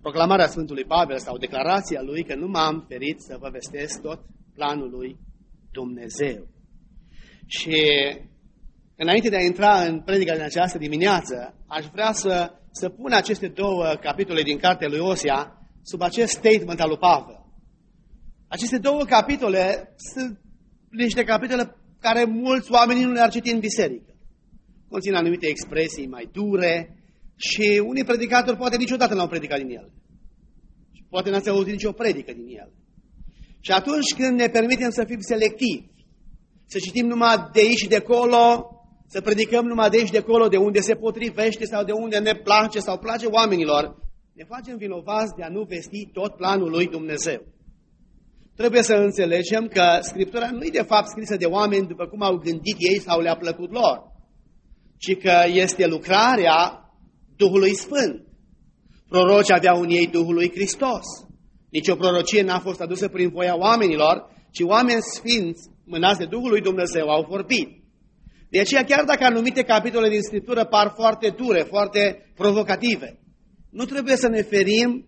proclamarea Sfântului Pavel sau declarația lui că nu m-am ferit să vă vestesc tot planul lui Dumnezeu. Și înainte de a intra în predica din această dimineață, aș vrea să pun aceste două capitole din cartea lui Osea sub acest statement al lui Pavel. Aceste două capitole sunt niște capitole care mulți oameni nu le-ar citi în biserică. Conțin anumite expresii mai dure și unii predicatori poate niciodată n-au predicat din ele. Și poate n-ați auzit nicio predică din ele. Și atunci când ne permitem să fim selectivi, să citim numai de aici și de acolo, să predicăm numai de aici și de acolo, de unde se potrivește sau de unde ne place sau place oamenilor, ne facem vinovați de a nu vesti tot planul lui Dumnezeu. Trebuie să înțelegem că Scriptura nu e de fapt scrisă de oameni după cum au gândit ei sau le-a plăcut lor, ci că este lucrarea Duhului Sfânt. Prorocii aveau în ei Duhul lui Hristos. Nici o prorocie n-a fost adusă prin voia oamenilor, ci oameni sfinți, mânați de Duhul lui Dumnezeu, au vorbit. De aceea, chiar dacă anumite capitole din Scriptură par foarte dure, foarte provocative, nu trebuie să ne ferim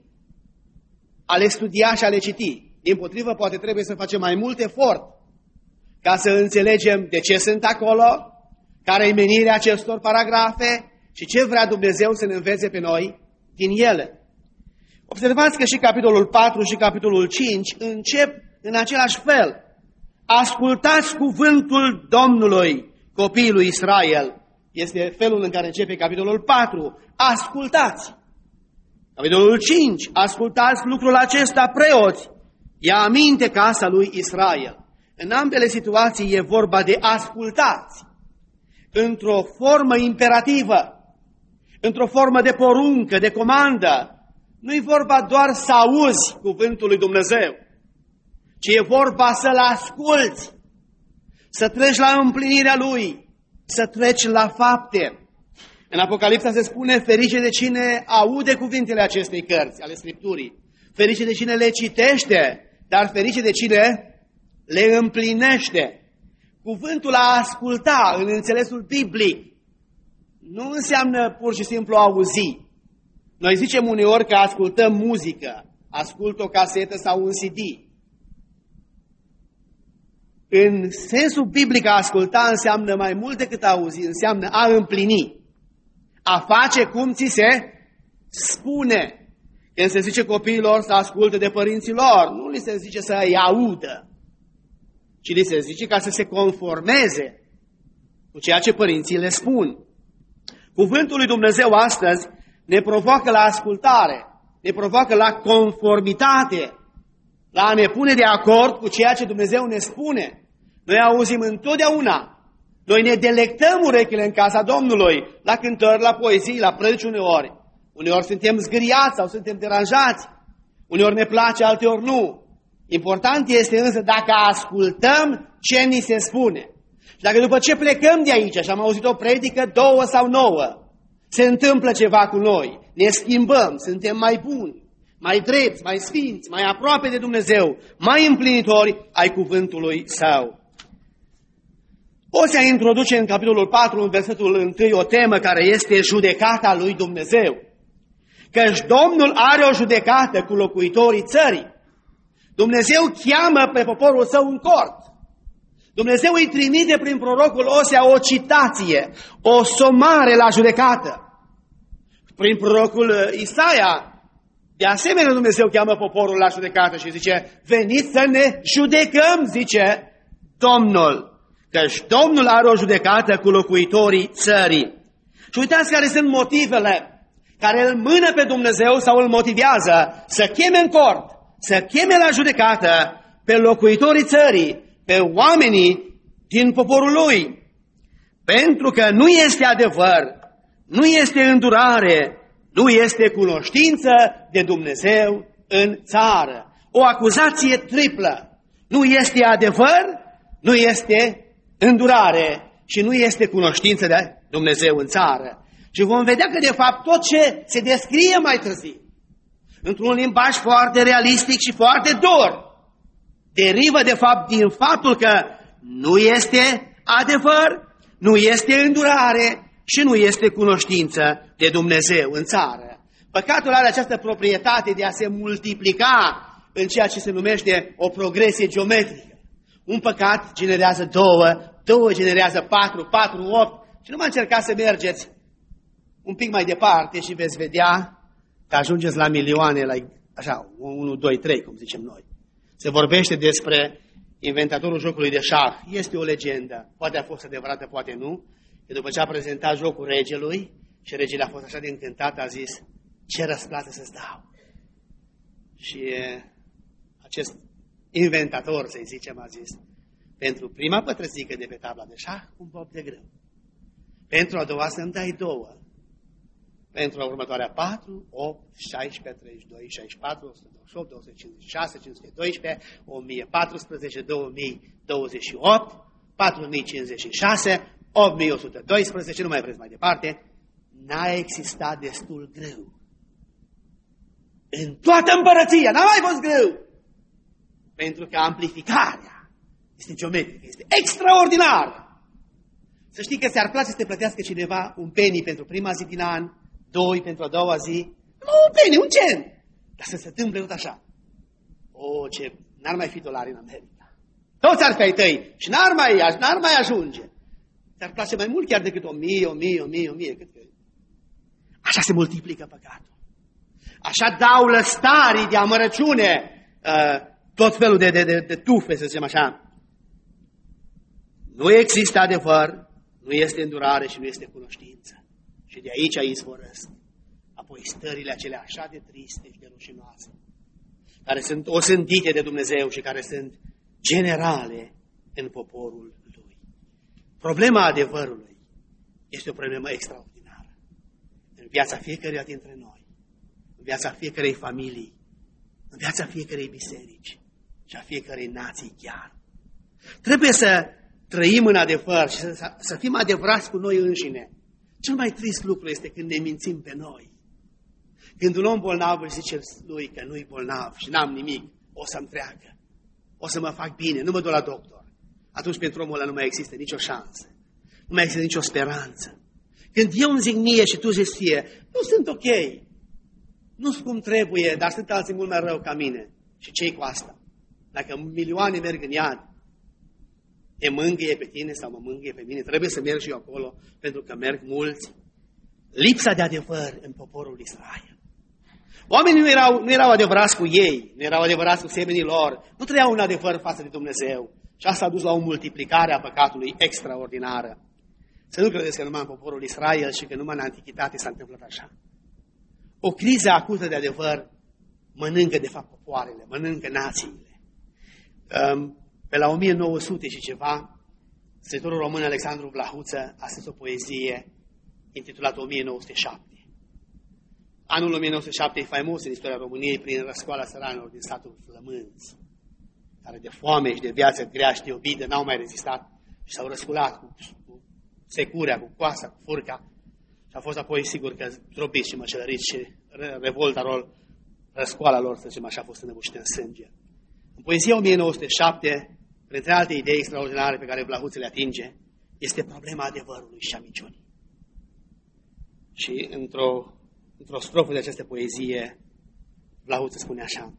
a le studia și a le citi. Dimpotrivă, poate trebuie să facem mai mult efort ca să înțelegem de ce sunt acolo, care e menirea acestor paragrafe și ce vrea Dumnezeu să ne învețe pe noi din ele. Observați că și capitolul 4 și capitolul 5 încep în același fel. Ascultați cuvântul Domnului, copiii lui Israel. Este felul în care începe capitolul 4. Ascultați. Capitolul 5. Ascultați lucrul acesta, preoți. Ia aminte casa lui Israel. În ambele situații e vorba de ascultați. Într-o formă imperativă, într-o formă de poruncă, de comandă. Nu e vorba doar să auzi cuvântul lui Dumnezeu, ci e vorba să-l asculți, să treci la împlinirea lui, să treci la fapte. În Apocalipsa se spune: ferice de cine aude cuvintele acestei cărți ale Scripturii, ferice de cine le citește, dar ferice de cine le împlinește. Cuvântul a asculta, în înțelesul biblic, nu înseamnă pur și simplu a auzi. Noi zicem uneori că ascultăm muzică, ascult o casetă sau un CD. În sensul biblic, a asculta înseamnă mai mult decât a auzi, înseamnă a împlini, a face cum ți se spune. Când se zice copiilor să asculte de părinții lor, nu li se zice să îi audă, ci li se zice ca să se conformeze cu ceea ce părinții le spun. Cuvântul lui Dumnezeu astăzi ne provoacă la ascultare, ne provoacă la conformitate, la a ne pune de acord cu ceea ce Dumnezeu ne spune. Noi auzim întotdeauna, noi ne delectăm urechile în casa Domnului, la cântări, la poezii, la predici uneori. Uneori suntem zgâriați sau suntem deranjați, uneori ne place, alteori nu. Important este însă dacă ascultăm ce ni se spune. Și dacă după ce plecăm de aici și am auzit o predică, 2 sau 9, se întâmplă ceva cu noi, ne schimbăm, suntem mai buni, mai drepți, mai sfinți, mai aproape de Dumnezeu, mai împlinitori ai cuvântului Său. Osea introduce în capitolul 4, în versetul 1, o temă care este judecata lui Dumnezeu. Căci Domnul are o judecată cu locuitorii țării. Dumnezeu cheamă pe poporul Său în cort. Dumnezeu îi trimite prin prorocul Osea o citație, o somare la judecată. Prin prorocul Isaia, de asemenea, Dumnezeu cheamă poporul la judecată și zice: veniți să ne judecăm, zice Domnul, căci Domnul are o judecată cu locuitorii țării. Și uitați care sunt motivele care îl mână pe Dumnezeu sau îl motivează să cheme în cort, să cheme la judecată pe locuitorii țării, pe oamenii din poporul lui. Pentru că nu este adevăr, nu este îndurare, nu este cunoștință de Dumnezeu în țară. O acuzație triplă. Nu este adevăr, nu este îndurare și nu este cunoștință de Dumnezeu în țară. Și vom vedea că de fapt tot ce se descrie mai târziu, într-un limbaj foarte realistic și foarte dur, derivă de fapt din faptul că nu este adevăr, nu este îndurare și nu este cunoștință de Dumnezeu în țară. Păcatul are această proprietate de a se multiplica în ceea ce se numește o progresie geometrică. Un păcat generează 2 generează 4, 8. Și nu mai încercați să mergeți un pic mai departe și veți vedea că ajungeți la milioane, la așa, 1, 2, 3, cum zicem noi. Se vorbește despre inventatorul jocului de șah. Este o legendă. Poate a fost adevărată, poate nu. Că după ce a prezentat jocul regelui și regele a fost așa de încântat, a zis: ce răsplată să-ți dau? Și acest inventator, să-i zicem, a zis: pentru prima pătrățică de pe tabla de șah, un bob de grâu. Pentru a doua să-mi dai 2. Pentru următoarea 4, 8, 16, 32, 64, 128, 256, 512, 1014, 2028, 4056, 8112, nu mai vreți mai departe. N-a existat destul grâu. În toată împărăția n-a mai fost grâu. Pentru că amplificarea este geometrică, este extraordinară. Să știi că ți-ar place să te plătească cineva un penny pentru prima zi din an, 2 pentru a doua zi. Nu, un penny, un cent. Dar să se întâmple tot așa. Ce n-ar mai fi dolari în America. Toți ar fi ai tăi și n-ar mai ajunge. Ți-ar place mai mult chiar decât 1000, 1000. Așa se multiplică păcatul. Așa dau lăstarii de amărăciune, tot felul de tufe, să zicem așa. Nu există adevăr, nu este îndurare și nu este cunoștință. Și de aici izvorăsc apoi stările acelea așa de triste și de rușinoase, care sunt osândite de Dumnezeu și care sunt generale în poporul Lui. Problema adevărului este o problemă extraordinară în viața fiecăruia dintre noi, în viața fiecărei familii, în viața fiecărei biserici și a fiecărei nații chiar. Trebuie să trăim în adevăr și să fim adevărați cu noi înșine. Cel mai trist lucru este când ne mințim pe noi. Când un om bolnav își zice lui că nu-i bolnav și n-am nimic, o să-mi treacă, o să mă fac bine, nu mă duc la doctor. Atunci pentru omul ăla nu mai există nicio șansă, nu mai există nicio speranță. Când eu îmi zic mie și tu zici ție, nu sunt ok, nu sunt cum trebuie, dar sunt alții mult mai rău ca mine. Și ce-i cu asta? Dacă milioane merg în iad, te mângâie pe tine sau mă mângâie pe mine, trebuie să merg și eu acolo, pentru că merg mulți. Lipsa de adevăr în poporul Israel. Oamenii nu erau adevărați cu ei, nu erau adevărați cu semenii lor, nu trăiau un adevăr față de Dumnezeu. Și asta a dus la o multiplicare a păcatului extraordinară. Să nu credeți că numai în poporul Israel și că numai în antichitate s-a întâmplat așa. O criză acută de adevăr mănâncă de fapt popoarele, mănâncă națiile. Pe la 1900 și ceva, scriitorul român Alexandru Vlahuță a scris o poezie intitulată 1907. Anul 1907 e faimos în istoria României prin răscoala țăranilor din satul Flămânz, care de foame și de viață grea și de obidă n-au mai rezistat și s-au răsculat cu securea, cu coasa, cu furca. Și a fost apoi sigur că tropiți și măcelăriți și revolta lor, răscoala lor, să zicem așa, a fost înăbușită în sânge. În poezia 1907, printre alte idei extraordinare pe care Vlahuță le atinge, este problema adevărului și a minciunii. Și într-o strofă de această poezie, Vlahuță spune așa,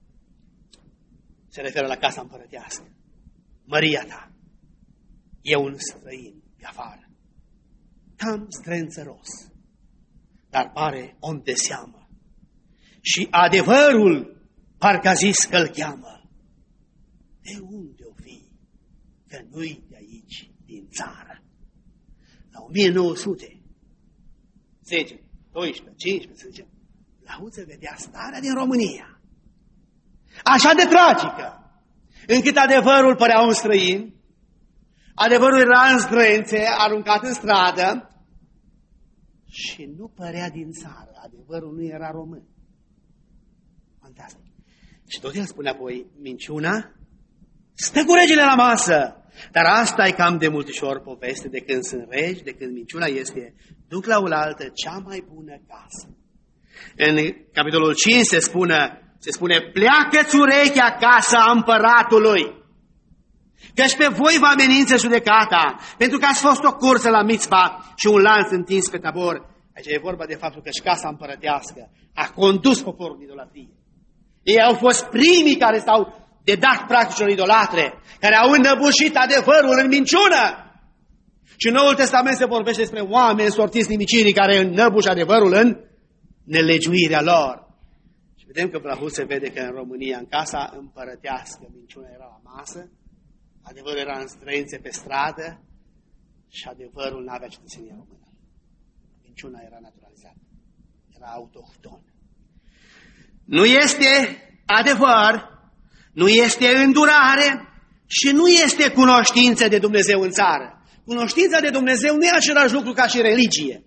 se referă la casa împărătească. Măria ta, e un străin pe afară, cam strânțăros, dar pare om de seamă. Și adevărul parcă a zis că-l cheamă. De unde o fi, că nu-i de aici, din țară? La 1900, 10, 12, 15, să zicem, Vlahuță vedea starea din România așa de tragică, încât adevărul părea un străin, adevărul era în zdrânțe, aruncat în stradă și nu părea din țară, adevărul nu era român. Fantastic. Și tot el spune apoi, minciuna stă cu regele la masă, dar asta e cam de multișor poveste de când sunt regi, de când minciuna este, duc la oaltă cea mai bună casă. În capitolul 5 se spune, pleacă-ți urechea casa împăratului, căci pe voi vă amenință judecata, pentru că ați fost o cursă la Mitzpa și un lanț întins pe Tabor. Aici e vorba de faptul că și casa împărătească a condus poporul în idolatrie. Ei au fost primii care s-au dedat practicilor idolatre, care au înnăbușit adevărul în minciună. Și în Noul Testament se vorbește despre oameni sortiți nimicirii care înnăbușă adevărul în nelegiuirea lor. Și vedem că Brahul se vede că în România, în casa împărătească, minciuna era la masă, adevărul era în străințe pe stradă și adevărul n-avea cetățenia română. Minciuna era naturalizată, era autohtonă. Nu este adevăr, nu este îndurare și nu este cunoștință de Dumnezeu în țară. Cunoștința de Dumnezeu nu e același lucru ca și religie.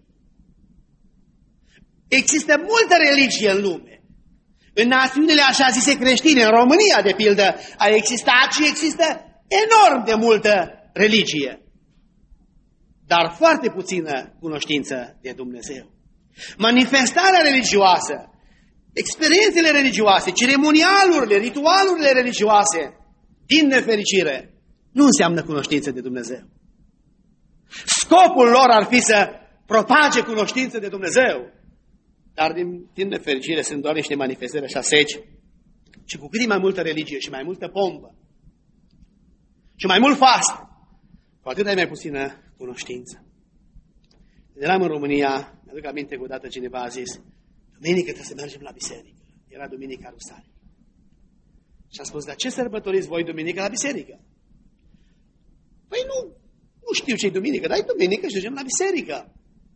Există multă religie în lume. În națiunile așa zise creștine, în România, de pildă, a existat și există enorm de multă religie. Dar foarte puțină cunoștință de Dumnezeu. Manifestarea religioasă, experiențele religioase, ceremonialurile, ritualurile religioase, din nefericire, nu înseamnă cunoștință de Dumnezeu. Scopul lor ar fi să propage cunoștință de Dumnezeu, dar din nefericire sunt doar niște manifestări așa seci. Și cu cât e mai multă religie și mai multă pompă și mai mult fast, cu atât ai mai puțină cunoștință. Eram în România, mi-aduc aminte că odată cineva a zis: duminică trebuie să mergem la biserică. Era Duminica Rusalii. Și am spus: dar ce sărbătoriți voi duminică la biserică? Păi nu știu ce e duminică, dar e duminică și mergem la biserică.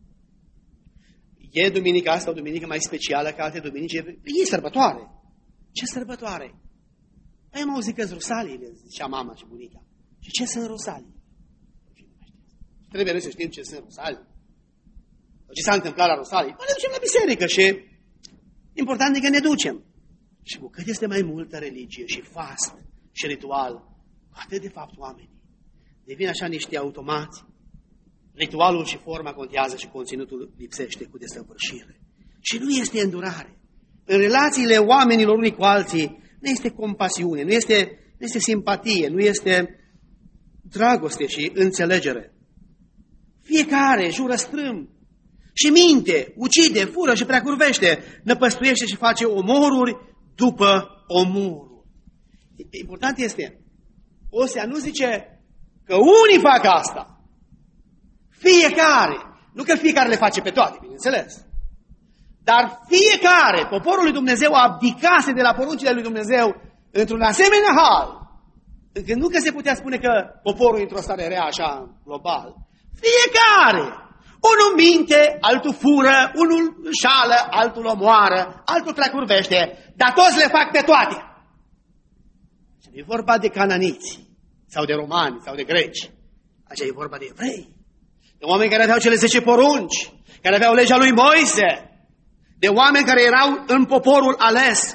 E duminica asta o duminică mai specială ca alte duminici? E sărbătoare. Ce sărbătoare? Păi am auzit că-s Rusaliile, zicea mama și bunica. Și ce sunt Rusalii? Trebuie noi să știm ce sunt Rusalii. Ce s-a întâmplat la Rusalii? Păi ne ducem la biserică și important e că ne ducem. Și cu cât este mai multă religie și fast și ritual, cu atât de fapt oamenii devin așa niște automați. Ritualul și forma contează și conținutul lipsește cu desăvârșire. Și nu este îndurare. În relațiile oamenilor unii cu alții nu este compasiune, nu este simpatie, nu este dragoste și înțelegere. Fiecare jură strâmb și minte, ucide, fură și preacurvește, năpăstuiește și face omoruri după omoruri. Important este, Osea nu zice că unii fac asta. Fiecare, nu că fiecare le face pe toate, bineînțeles, dar fiecare, poporul lui Dumnezeu abdicase de la poruncile lui Dumnezeu într-un asemenea hal, încât nu că se putea spune că poporul e într-o stare rea așa global. Fiecare, unul minte, altul fură, unul înșală, altul omoară, altul preacurvește, dar toți le fac pe toate. Și nu e vorba de cananiți, sau de romani, sau de greci, așa e vorba de evrei. De oameni care aveau cele 10 porunci, care aveau legea lui Moise, de oameni care erau în poporul ales.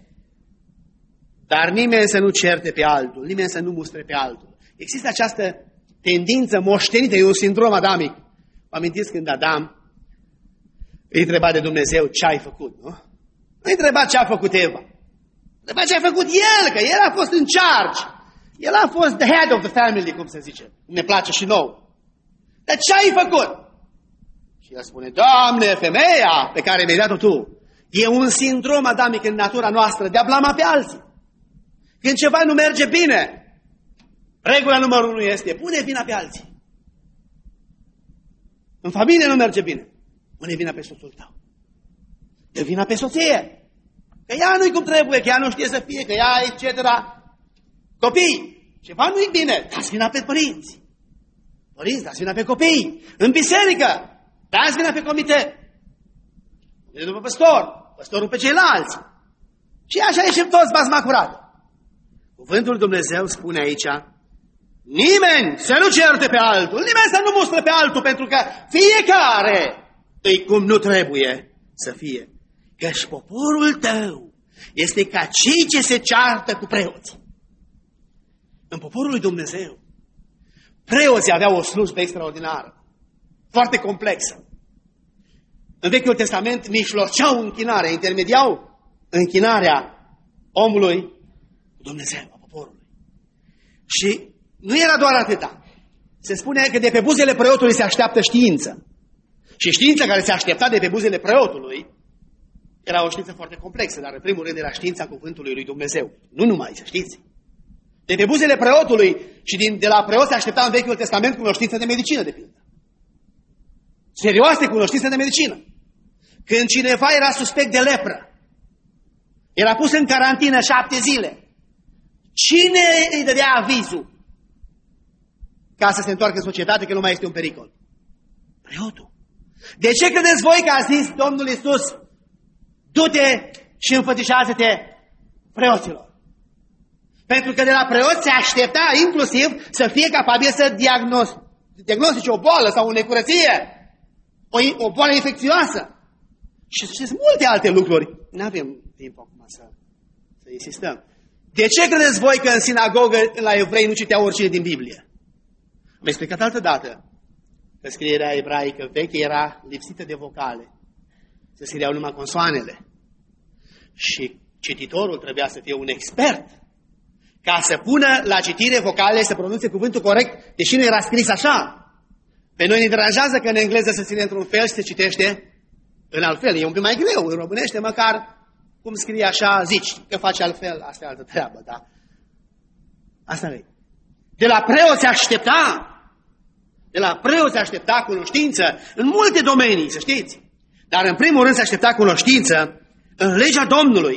Dar nimeni să nu certe pe altul, nimeni să nu mustre pe altul. Există această tendință moștenită, e un sindrom adamic. Vă amintiți când Adam îi întreba de Dumnezeu ce ai făcut, nu? Nu îi întreba ce a făcut Eva. Întreba ce a făcut el, că el a fost în charge. El a fost the head of the family, cum se zice. Ne place și nouă. Dar ce ai făcut? Și el spune: Doamne, femeia pe care mi-ai dat-o tu. E un sindrom adamic în natura noastră de a blama pe alții. Când ceva nu merge bine, regula numărul 1 este: pune vina pe alții. În familie nu merge bine, pune vina pe soțul tău. Dă vina pe soție. Că ea nu-i cum trebuie, că ea nu știe să fie, că ea, etc. Copii, ceva nu-i bine, dați vina pe părinți. Părinți, dați vina pe copii. În biserică, dați vina pe comitet. După păstor, păstorul pe ceilalți. Și așa ieșim toți basma curată. Cuvântul Dumnezeu spune aici: nimeni să nu certe pe altul, nimeni să nu mustre pe altul, pentru că fiecare îi cum nu trebuie să fie. Căci poporul tău este ca cei ce se ceartă cu preoții. În poporul lui Dumnezeu, preoții aveau o slujbă extraordinară, foarte complexă. În Vechiul Testament mijloceau închinarea, intermediau închinarea omului cu Dumnezeu, a poporului. Și nu era doar atâta. Se spune că de pe buzele preotului se așteaptă știință. Și știința care se aștepta de pe buzele preotului era o știință foarte complexă, dar în primul rând era știința cuvântului lui Dumnezeu. Nu numai, să știți. De pe buzele preotului și de la preot se aștepta în Vechiul Testament cunoștință de medicină, de pildă. Serioase cunoștință de medicină. Când cineva era suspect de lepră, era pus în carantină 7 zile, cine îi dădea avizul ca să se întoarcă în societate, că nu mai este un pericol? Preotul. De ce credeți voi că a zis Domnul Iisus, du-te și înfățișează-te preoților? Pentru că de la preot se aștepta inclusiv să fie capabil să diagnostice o boală sau o necurăție, o boală infecțioasă. Și să știți multe alte lucruri. Nu avem timp acum să insistăm. De ce credeți voi că în sinagogă la evrei nu citea oricine din Biblie? Am explicat altă dată că scrierea ebraică veche era lipsită de vocale. Se scriau numai consoanele. Și cititorul trebuia să fie un expert ca să pună la citire vocale, să pronunțe cuvântul corect, deși nu era scris așa. Pe noi ne deranjează că în engleză se ține într-un fel și se citește în alt fel. E un pic mai greu. În românește, măcar cum scrie așa, zici că face altfel. Asta e altă treabă, da? Asta e. De la preot se aștepta. De la preot se aștepta cunoștință în multe domenii, să știți. Dar în primul rând se aștepta cunoștință în legea Domnului,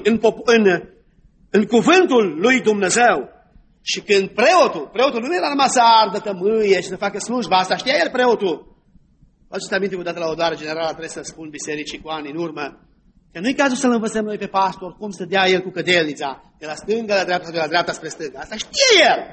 în cuvântul lui Dumnezeu. Și când preotul nu era numai să ardă tămâie și să facă slujba asta, știa el preotul. Faceți aminte că la o doară generală trebuie să spun bisericii cu ani în urmă că nu-i cazul să-l învățăm noi pe pastor cum să dea el cu cădelnița de la stânga la dreapta, de la dreapta spre stânga. Asta știe el.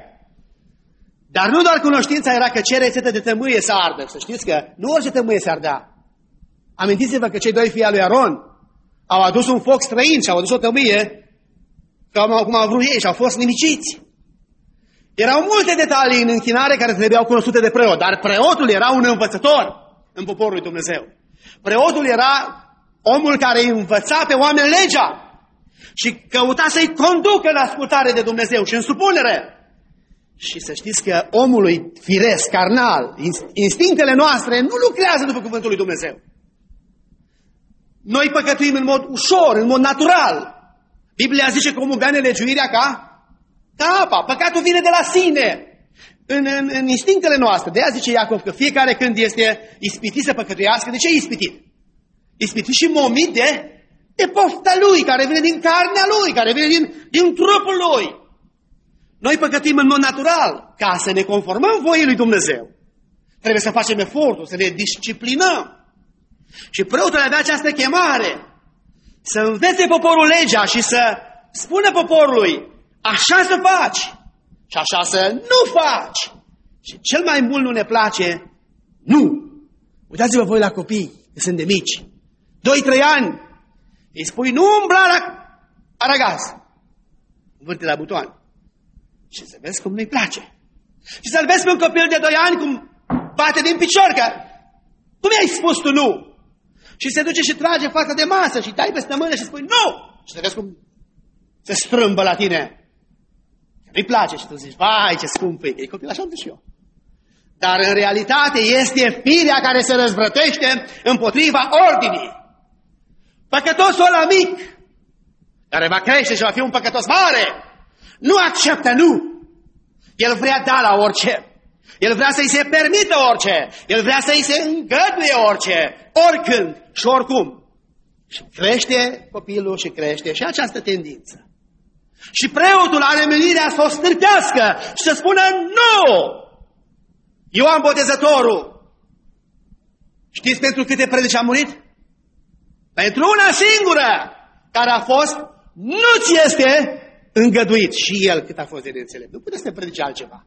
Dar nu doar cunoștința era că ce rețetă de tămâie să ardă. Să știți că nu orice tămâie se ardea. Amintiți-vă că cei doi fii al lui Aron au adus un foc străin și au adus o tămâie cum au vrut ei și au fost nimiciți. Erau multe detalii în închinare care trebuiau cunoscute de preot, dar preotul era un învățător în poporul lui Dumnezeu. Preotul era omul care îi învăța pe oameni legea și căuta să-i conducă în ascultare de Dumnezeu și în supunere. Și să știți că omului firesc, carnal, instinctele noastre nu lucrează după cuvântul lui Dumnezeu. Noi păcătuim în mod ușor, în mod natural. Biblia zice că omul bea nelegiuirea ca apa. Păcatul vine de la sine, în instinctele noastre. De aia zice Iacov că fiecare când este ispitit să păcătuiască, de ce e ispitit? Ispitit și momit de pofta lui, care vine din carnea lui, care vine din trupul lui. Noi păcătim în mod natural, ca să ne conformăm voii lui Dumnezeu. Trebuie să facem efortul, să ne disciplinăm. Și preotul avea această chemare să învețe poporul legea și să spună poporului, așa să faci și așa să nu faci. Și cel mai mult nu ne place, nu. Uitați-vă voi la copii, că sunt de mici. 2-3 ani, îi spui, nu umbla la aragaz. Învârte la butoane. Și să vezi cum nu-i place. Și să-l vezi pe un copil de 2 ani cum bate din picior, că cum i-ai spus tu nu? Și se duce și trage fața de masă și dai peste mână și spui nu! Și să vezi cum se strâmbă la tine. Nu-i place și tu zici, vai ce scump e copil, așa am zis și eu. Dar în realitate este firea care se răzvrătește împotriva ordinii. Păcătosul ăla mic, care va crește și va fi un păcătos mare, nu acceptă nu. El vrea da la orice. El vrea să-i se permită orice. El vrea să-i se îngăduie orice. Oricând și oricum. Și crește copilul și crește și această tendință. Și preotul are menirea să o stârpească și să spună nu! Ioan Botezătorul. Știți pentru câte predici a murit? Pentru una singură, care a fost, nu ți este îngăduit. Și el cât a fost de înțelept. Nu puteți să predice altceva.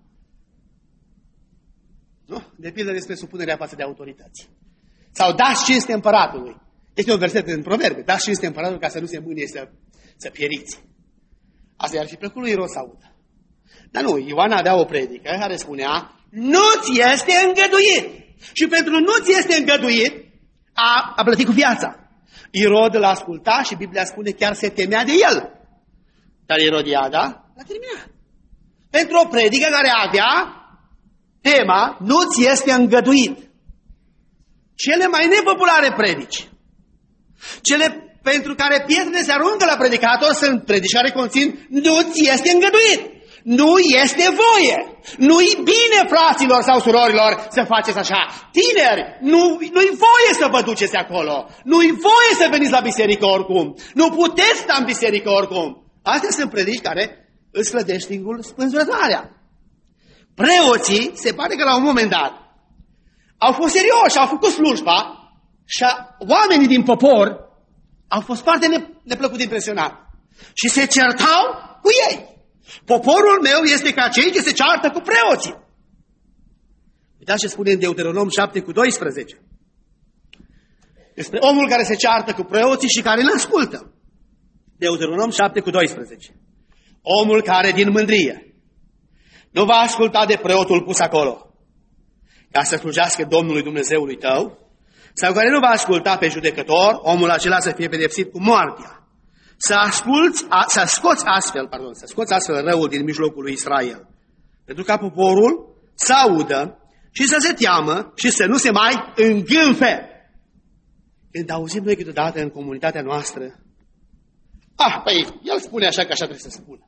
Nu? De pildă despre supunerea față de autorități. Sau dați cinste împăratului. Este un verset în Proverbe. Dați cinste împăratului ca să nu se mânie să pieriți. Asta i-ar fi plăcut lui Irod să audă. Dar nu, Ioan avea o predică care spunea, nu-ți este îngăduit. Și pentru nu-ți este îngăduit, a plătit cu viața. Irod l-a ascultat și Biblia spune chiar se temea de el. Dar Irodiada l-a terminat. Pentru o predică care avea tema, nu-ți este îngăduit. cele mai nepopulare predici, cele pentru care pietrele se aruncă la predicator sunt predici care conțin nu-ți este îngăduit, nu este voie, nu-i bine, fraților sau surorilor, să faceți așa. Tineri, nu-i voie să vă duceți acolo, nu-i voie să veniți la biserică oricum, nu puteți sta în biserică oricum. Astea sunt predici care îți clădești singurul spânzurătoarea. Preoții, se pare că la un moment dat, au fost serioși, au făcut slujba și oamenii din popor au fost foarte neplăcut impresionat și se certau cu ei. Poporul meu este ca cei ce se ceartă cu preoții. Uitați ce spune în Deuteronom 7:12. Despre omul care se ceartă cu preoții și care îl ascultă. Deuteronom 7:12. Omul care din mândrie nu va asculta de preotul pus acolo ca să slujească Domnului Dumnezeului tău, sau care nu va asculta pe judecător, omul acela să fie pedepsit cu moartea. Să scoți astfel răul din mijlocul lui Israel, pentru ca poporul să audă și să se teamă și să nu se mai îngânfe. Când auzim noi câteodată în comunitatea noastră, păi, el spune așa că așa trebuie să spună.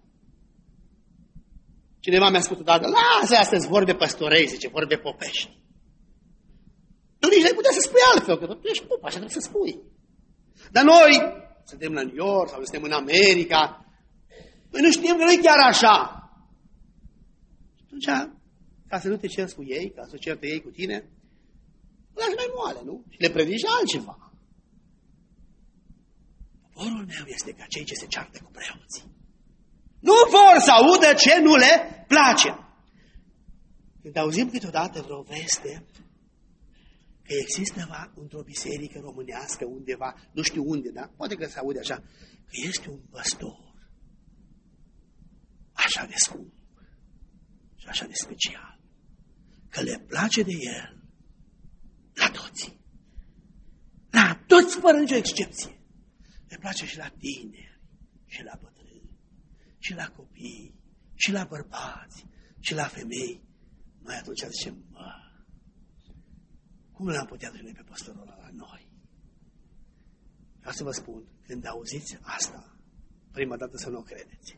Cineva mi-a spus odată, lasă astăzi vorbe păstorei, zice, vorbe popești. Tu nici n-ai putea să spui altfel, că tu ești pop, așa trebuie să spui. Dar noi suntem la New York sau suntem în America, noi nu știm că nu e chiar așa. Și atunci, ca să nu te ceri cu ei, ca să certe ei cu tine, o lași mai moale, nu? Și le predici altceva. Poporul meu este ca cei ce se ceartă cu preoții. Nu vor să audă ce nu le place. Când auzim câteodată vreo veste că există într-o biserică românească undeva, nu știu unde, dar poate că se aude așa, că este un păstor așa de scump și așa de special, că le place de el la toți. La toți, fără nicio excepție. Le place și la tineri, și la bătrâni, și la copii, și la bărbați, și la femei. Noi atunci zicem, cum l-am putea duce pe păstorul ăla la noi? Vreau să vă spun, când auziți asta, prima dată să nu o credeți.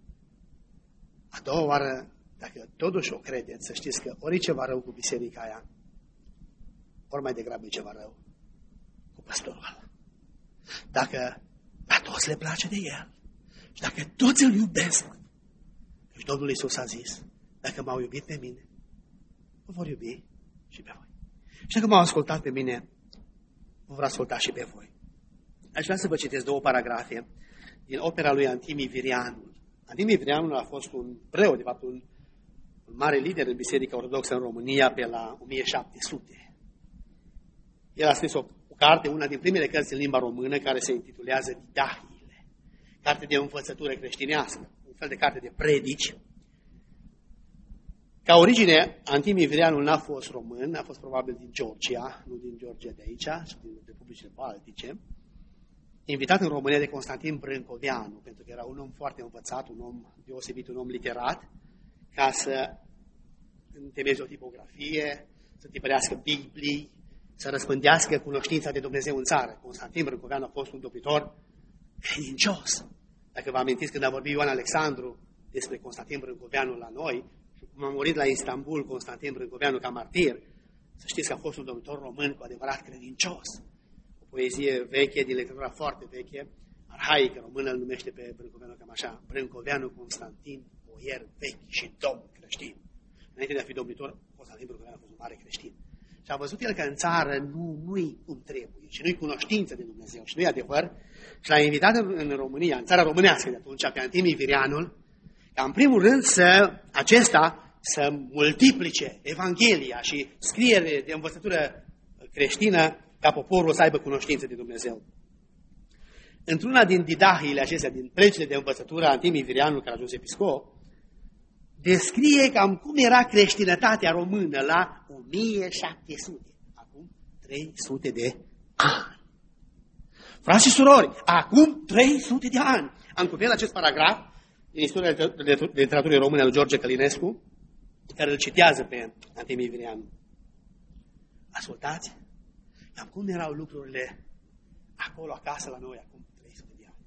A doua oară, dacă totuși o credeți, să știți că ori e ceva rău cu biserica aia, ori mai degrabă e ceva rău cu păstorul ăla. Dacă la toți le place de el și dacă toți îl iubesc, și Domnul Iisus a zis, dacă m-au iubit pe mine, vă vor iubi și pe voi. Și dacă m-au ascultat pe mine, vă vor asculta și pe voi. Aș vrea să vă citesc 2 paragrafe din opera lui Antimii Virianul. Antimii Virianul a fost un preot, de fapt un mare lider în Biserica Ortodoxă în România pe la 1700. El a scris o carte, una din primele cărți în limba română, care se intitulează Didahiile, carte de învățătură creștinească, un fel de carte de predici. Ca origine, Antimii Virianul n-a fost român, a fost probabil din Georgia, nu din Georgia de aici, ci din Republicile Baltice, invitat în România de Constantin Brâncoveanu, pentru că era un om foarte învățat, un om deosebit, un om literat, ca să întemeieze o tipografie, să tipărească Biblii, să răspândească cunoștința de Dumnezeu în țară. Constantin Brâncoveanu a fost un dobitor credincios. Dacă vă amintiți când a vorbit Ioan Alexandru despre Constantin Brâncoveanu la noi, și cum a murit la Istanbul Constantin Brâncoveanu ca martir, să știți că a fost un dobitor român cu adevărat credincios. O poezie veche, din literatura foarte veche, arhaică română, îl numește pe Brâncoveanu cam așa, Brâncoveanu Constantin, boier vechi și domn creștin. Înainte de a fi domnitor, Constantin Brâncoveanu a fost un mare creștin. Și a văzut el că în țară nu-i cum trebuie și nu-i cunoștință de Dumnezeu și nu-i adevăr. Și l-a invitat în România, în țara românească de atunci, pe Antimii Virianul, ca în primul rând să multiplice Evanghelia și scriere de învățătură creștină ca poporul să aibă cunoștință de Dumnezeu. Într-una din didahiile acestea, din predicile de învățătură, Antimii Virianul, care a ajuns episcop, descrie cam cum era creștinătatea română la 1700, acum 300 de ani. Frați și surori, acum 300 de ani. Am copiat acest paragraf din istoria literaturii române al George Călinescu, care îl citează pe Antimii Virianul. Ascultați, Dar cum erau lucrurile acolo acasă la noi acum 300 de ani?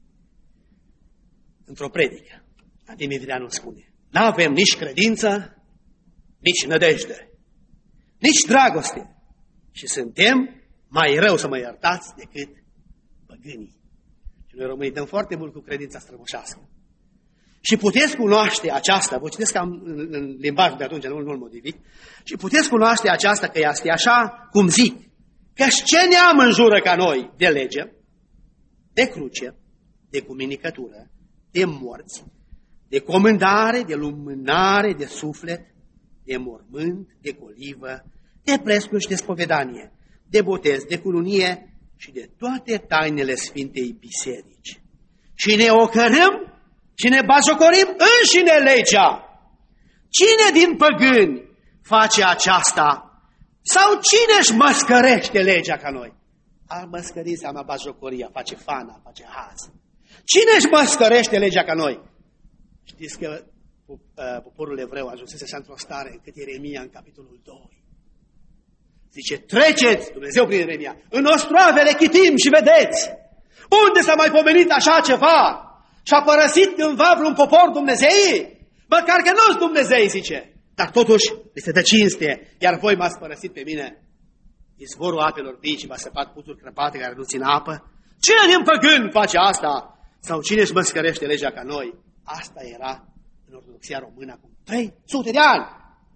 Într-o predică, Antimii Vireanu spune: n-avem nici credință, nici nădejde, nici dragoste și suntem mai rău, să mă iertați, decât păgânii. Și noi românii dăm foarte mult cu credința strămoșească. Și puteți cunoaște aceasta, vă citesc cam în limbajul de atunci, nu-l modific, și puteți cunoaște aceasta că este așa cum zic, că ce neam înjură ca noi de lege, de cruce, de cuminicătură, de morți, de comandare, de lumânare, de suflet, de mormânt, de colivă, de prescul și de spovedanie, de botez, de cununie și de toate tainele Sfintei Biserici. Și ne ocărâm și ne bajocorim înșine legea. Cine din păgâni face aceasta? Sau cine își măscărește legea ca noi? A măscări înseamnă bajocoria, face fana, face haz. Cine își măscărește legea ca noi? Știți că poporul evreu ajunsese așa într-o stare încât Ieremia în capitolul 2 zice: treceți, Dumnezeu prin Ieremia, în ostroavele chitim și vedeți unde s-a mai pomenit așa ceva și a părăsit cândva vreun popor Dumnezei, măcar că nu-s Dumnezei, zice, dar totuși este de cinste, iar voi m-ați părăsit pe mine, izvorul apelor vii și v-a săpat puturi crăpate care nu țin apă. Cine din păgân face asta? Sau cine își măscărește legea ca noi? Asta era în Ortodoxia română acum 300 de ani.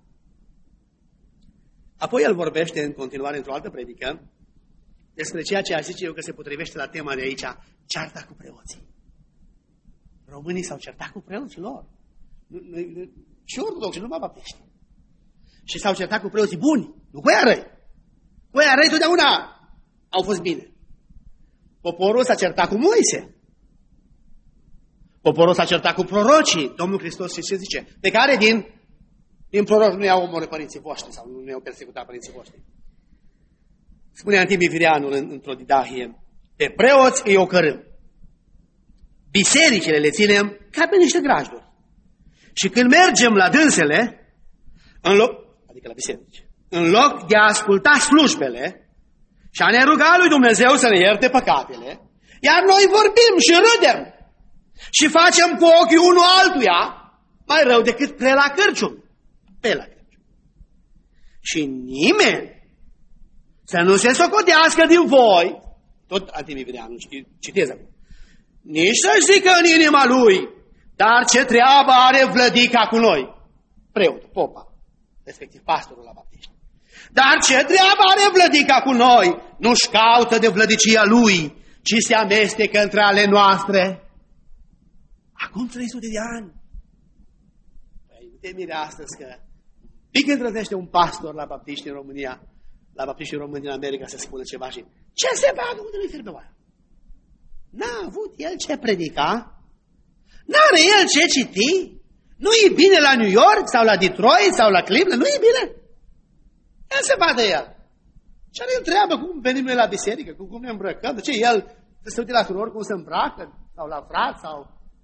Apoi el vorbește în continuare într-o altă predică despre ceea ce zice eu că se potrivește la tema de aici, cearta cu preoții. Românii s-au certat cu preoții lor. Și ortodoxi, nu mă baptiști. Și s-au certat cu preoții buni, nu cu aia răi. Cu aia răi totdeauna au fost bine. Poporul s-a certat cu Moise. Poporul s-a certat cu prorocii. Domnul Hristos ce zice? Pe care din proroci nu i-au omorât părinții voștri sau nu i-au persecutat părinții voștri. Spune Antimii Vireanul într-o didahie: pe preoți îi ocărâm. Bisericile le ținem ca pe niște grajduri. Și când mergem la dânsele, adică la biserici, în loc de a asculta slujbele și a ne ruga lui Dumnezeu să ne ierte păcatele, iar noi vorbim și râdem și facem cu ochii unul altuia mai rău decât pe la cârcium. Pe la cârcium. Și nimeni să nu se socotească din voi, tot Antimii Vireanu, citez acum, nici să-și zică în inima lui: dar ce treabă are vlădica cu noi? Preotul, popa, respectiv pastorul la baptiști. Dar ce treabă are vlădica cu noi? Nu-și caută de vlădicia lui, ci se amestecă între ale noastre. Acum 300 de ani. Păi, nu te mire astăzi că pic îndrăznește un pastor la baptiști în România, la baptiștii români din America, să spună ceva și ce se bagă unde nu-i fierbe oaia? N-a avut el ce predica? N-are el ce citi? Nu-i bine la New York sau la Detroit sau la Cleveland? Nu-i bine? El se vadă el. Ce are el treabă cum venim noi la biserică, cum ne îmbrăcăm? De ce el se uite la surori cum se îmbracă? Sau la frat? Sau...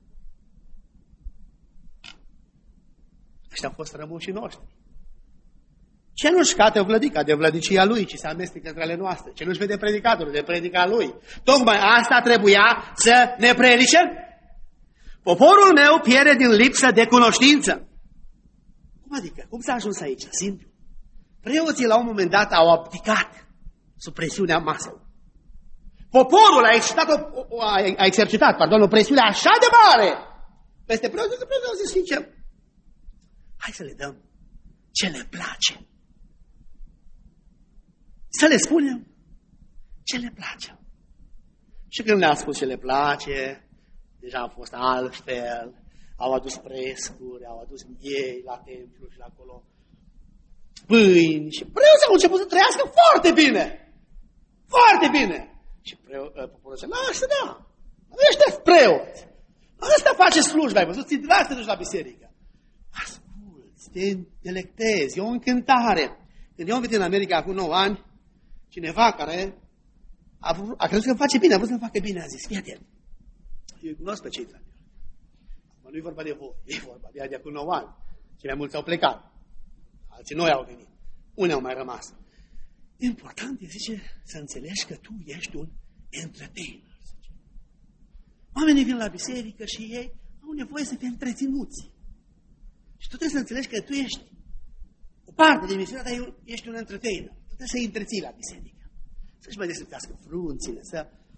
Ăștia au fost rămușii noștri. Ce nu-și cată vlădica de vlădicia lui, ci se amestecă între ale noastre? Ce nu-și vede predicatorul de predica lui? Tocmai asta trebuia să ne predice? Poporul meu pierde din lipsă de cunoștință. Cum adică? Cum s-a ajuns aici? Simplu. Preoții la un moment dat au abdicat sub presiunea maselor. Poporul a exercitat o presiune așa de mare peste preoții, că preoții zice: hai să le dăm ce le place. Să le spunem ce le place. Și când le-a spus ce le place, deja a fost altfel, au adus prescuri, au adus miei la templu și la acolo, pâini și preoții au început să trăiască foarte bine. Foarte bine. Și poporul zice: lasă, da, ăștia preoți. Ăsta face slujba, ai văzut? Ți-i lasă te duci la biserică. Asculți, te delectezi, e o încântare. Când eu am venit în America acum 9 ani, cineva care a crezut că îmi face bine, a vrut să-mi facă bine, a zis: fii atent, eu îi cunosc pe cei trei. Nu e vorba de voi, e vorba de acum 9 ani. Cei mai mulți au plecat, alții noi au venit, unii au mai rămas. Important e, zice, să înțelegi că tu ești un entertainer. Zice. Oamenii vin la biserică și ei au nevoie să fie întreținuți. Și tu trebuie să înțelegi că tu ești o parte din misiunea, dar ești un entertainer. Tu trebuie să-i întreții la biserică. Să-și mai desăptească frunțile, să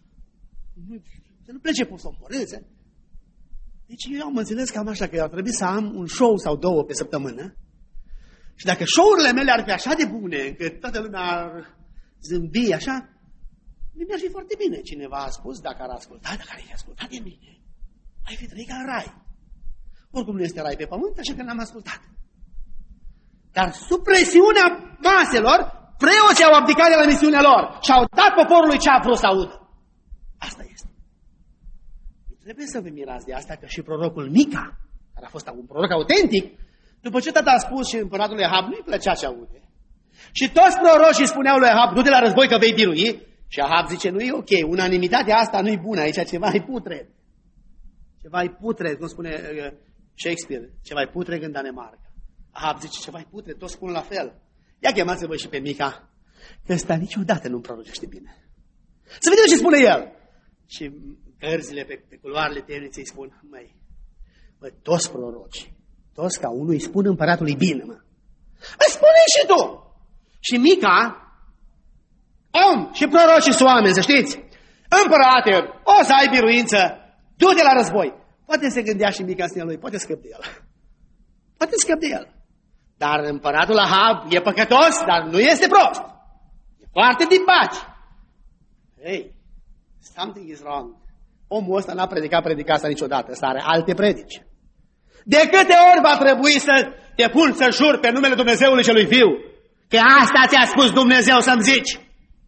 nu plece posomorâță. Deci eu am înțeles cam așa, că ar trebui să am un show sau două pe săptămână. Și dacă show-urile mele ar fi așa de bune, încât toată lumea ar zâmbi așa, mi-ar fi foarte bine. Cineva a spus, dacă ar asculta, dacă ar fi ascultat de mine, ai fi trăit ca în rai. Oricum nu este rai pe pământ, așa că n-am ascultat. Dar sub presiunea maselor, preoții au abdicat de la misiunea lor și au dat poporului ce a vrut să audă. Asta este. Trebuie să vă mirați de asta, că și prorocul Mica, care a fost un proroc autentic, după ce tata a spus și împăratul Ahab, nu-i plăcea ce aude. Și toți prorocii spuneau lui Ahab, du-te la război că vei birui. Și Ahab zice, nu e ok, unanimitatea asta nu-i bună, aici ceva-i putred. Ceva-i putred, cum spune Shakespeare, ceva-i putred în Danemarca. Ahab zice, ceva-i putred, toți spun la fel. Ia chemați-vă și pe Mica, că ăsta niciodată nu prorocește bine. Să vedem ce spune el. Și gărzile pe culoarele temniței îi spun, măi, toți proroci, toți ca unul îi spun împăratului bine, mă. Îi spune și tu. Și Mica, om, și prorocii sunt oameni, să știți. Împărate, o să ai biruință, du-te la război. Poate se gândea și Mica în sinea lui, poate scăp de el. Poate scăp de el. Dar împăratul Ahab e păcătos, dar nu este prost. E foarte din baci. Hey, something is wrong. Omul ăsta n-a predicat predica asta niciodată, să are alte predici. De câte ori va trebui să te pun să jur pe numele Dumnezeului celui viu? Că asta ți-a spus Dumnezeu să-mi zici.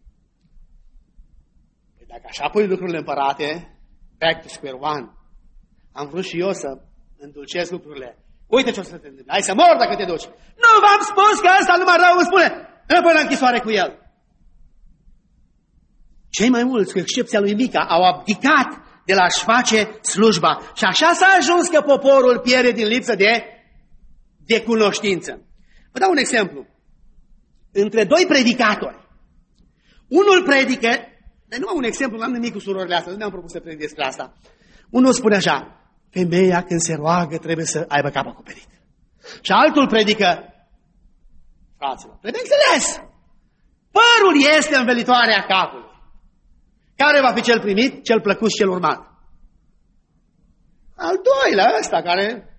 Păi dacă așa pui lucrurile împărate, back to square one. Am vrut și eu să îndulcesc lucrurile. Uite ce o să te întâmple. Hai să mor dacă te duci. Nu v-am spus că ăsta numai rău îmi spune. Înapoi la închisoare cu el. Cei mai mulți, cu excepția lui Mica, au abdicat de la a-și face slujba. Și așa s-a ajuns că poporul pierde din lipsă de cunoștință. Vă dau un exemplu. Între doi predicatori. Unul predică, dar numai un exemplu, n-am nimic cu surorile astea, nu mi-am propus să predic despre asta. Unul spune așa, femeia când se roagă trebuie să aibă capul acoperit. Și altul predică, fraților, trebuie înțeles, părul este învelitoarea capului. Care va fi cel primit, cel plăcut și cel urmat? Al doilea ăsta care...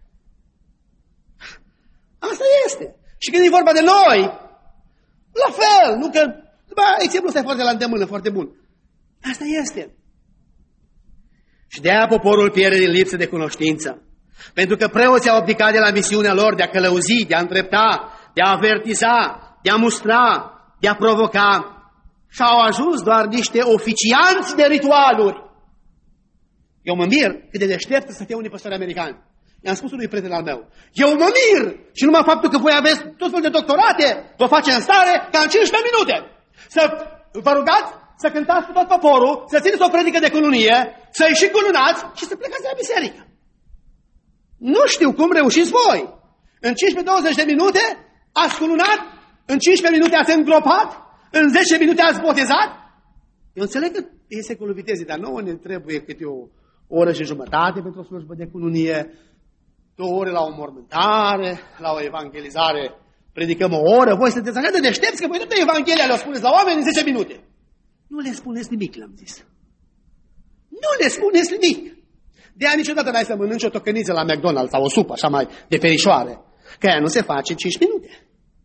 Asta este. Și când e vorba de noi, la fel, nu că... exemplul ăsta e foarte la îndemână, foarte bun. Asta este. Și de aia poporul pierde din lipsă de cunoștință. Pentru că preoții au abdicat de la misiunea lor de a călăuzi, de a îndrepta, de a avertiza, de a mustra, de a provoca. Și au ajuns doar niște oficianți de ritualuri. Eu mă mir cât de deștept să fie unii păstori americani. I-am spus unui prieten al meu. Eu mă mir și numai faptul că voi aveți tot fel de doctorate vă face în stare ca în 15 minute să vă rugați, să cântați cu tot poporul, să țineți o predică de cununie, să ieși cununați și să plecați de la biserică. Nu știu cum reușiți voi. În 15-20 de minute ați cununat, în 15 minute ați îngropat, în 10 minute ați botezat. Eu înțeleg că e secolul vitezii, dar nouă ne trebuie câte o oră și jumătate pentru o slujbă de cununie, 2 ore la o mormântare, la o evangelizare predicăm o oră. Voi sunteți așa de deștepți că voi toate Evanghelia le spuneți la oameni în 10 minute. Nu le spuneți nimic, le-am zis. Nu le spuneți nimic. De aia niciodată n-ai să mănânci o tocăniță la McDonald's sau o supă așa mai de perișoare. Că aia nu se face în 5 minute.